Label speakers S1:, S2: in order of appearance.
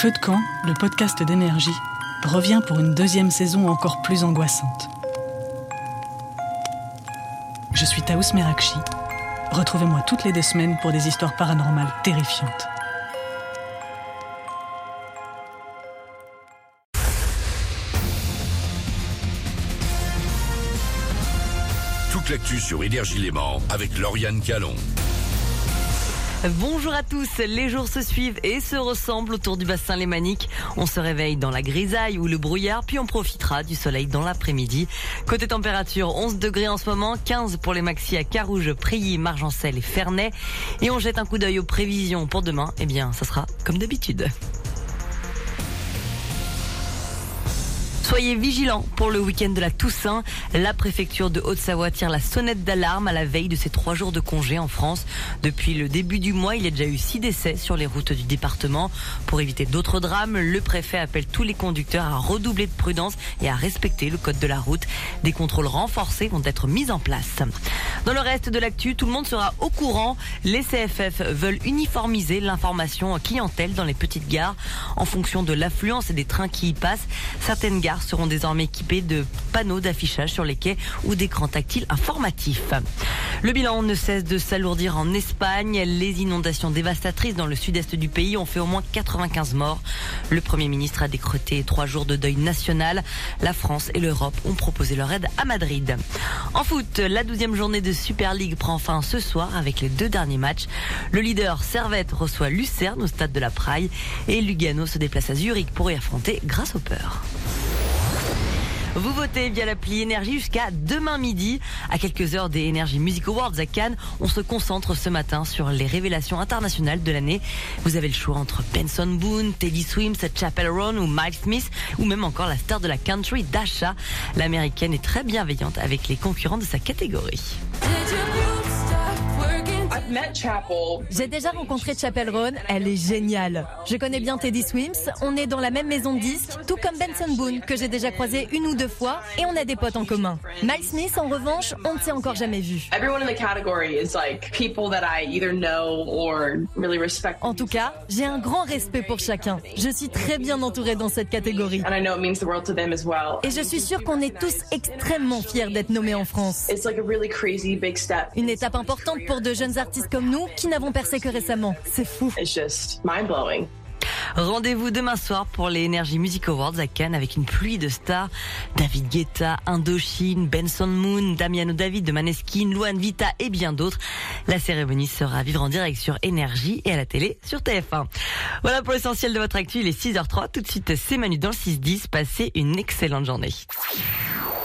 S1: Feu de camp, le podcast d'énergie, revient pour une deuxième saison encore plus angoissante. Je suis Taous Merakchi. Retrouvez-moi toutes les 2 semaines pour des histoires paranormales terrifiantes.
S2: Toute l'actu sur Énergie Léman avec Lauriane Calon.
S3: Bonjour à tous, les jours se suivent et se ressemblent autour du bassin lémanique. On se réveille dans la grisaille ou le brouillard, puis on profitera du soleil dans l'après-midi. Côté température, 11 degrés en ce moment, 15 pour les maxis à Carouge, Prilly, Margencel et Ferney. Et on jette un coup d'œil aux prévisions pour demain. Eh bien, ça sera comme d'habitude. Soyez vigilants pour le week-end de la Toussaint. La préfecture de Haute-Savoie tire la sonnette d'alarme à la veille de ces 3 jours de congé en France. Depuis le début du mois, il y a déjà eu 6 décès sur les routes du département. Pour éviter d'autres drames, le préfet appelle tous les conducteurs à redoubler de prudence et à respecter le code de la route. Des contrôles renforcés vont être mis en place. Dans le reste de l'actu, tout le monde sera au courant. Les CFF veulent uniformiser l'information clientèle dans les petites gares en fonction de l'affluence et des trains qui y passent. Certaines gares seront désormais équipés de panneaux d'affichage sur les quais ou d'écrans tactiles informatifs. Le bilan ne cesse de s'alourdir en Espagne. Les inondations dévastatrices dans le sud-est du pays ont fait au moins 95 morts. Le Premier ministre a décrété 3 jours de deuil national. La France et l'Europe ont proposé leur aide à Madrid. En foot, la 12e journée de Super League prend fin ce soir avec les 2 derniers matchs. Le leader Servette reçoit Lucerne au stade de la Praille et Lugano se déplace à Zurich pour y affronter Grasshopper. Vous votez via l'appli Énergie jusqu'à demain midi. À quelques heures des Energy Music Awards à Cannes, on se concentre ce matin sur les révélations internationales de l'année. Vous avez le choix entre Benson Boone, Teddy Swims, Chappell Roan ou Miles Smith, ou même encore la star de la country, Dasha. L'américaine est très bienveillante avec les concurrents de sa catégorie.
S4: J'ai déjà rencontré Chappell Roan, elle est géniale. Je connais bien Teddy Swims, on est dans la même maison de disques, tout comme Benson Boone, que j'ai déjà croisé 1 ou 2 fois, et on a des potes en commun. Miles Smith, en revanche, on ne s'est encore jamais vu. En tout cas, j'ai un grand respect pour chacun. Je suis très bien entourée dans cette catégorie. Et je suis sûre qu'on est tous extrêmement fiers d'être nommés en France. Une étape importante pour de jeunes artistes comme nous qui n'avons percé que récemment. C'est fou.
S3: Rendez-vous demain soir pour les Energy Music Awards à Cannes avec une pluie de stars. David Guetta, Indochine, Benson Moon, Damiano David de Maneskin, Luan Vita et bien d'autres. La cérémonie sera à vivre en direct sur Énergie et à la télé sur TF1. Voilà pour l'essentiel de votre actu. Il est 6h03. Tout de suite, c'est Manu dans le 6-10. Passez une excellente journée.